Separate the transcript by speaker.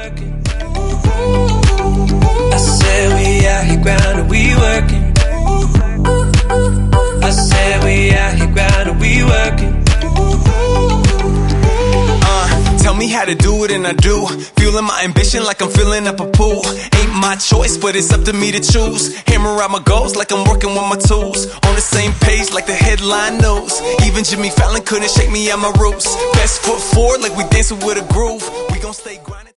Speaker 1: working. I said we out here grinding, we working. I said we out here grinding, we working.
Speaker 2: Tell me how to do it and I do. Fueling my ambition like I'm filling up a pool. Ain't my choice, but it's up to me to choose. Hammer out my goals like I'm working with my tools. On the same page like the headline news. Even Jimmy Fallon couldn't shake me out my roots. Best foot forward like we dancing with a groove. We gon' stay grinding.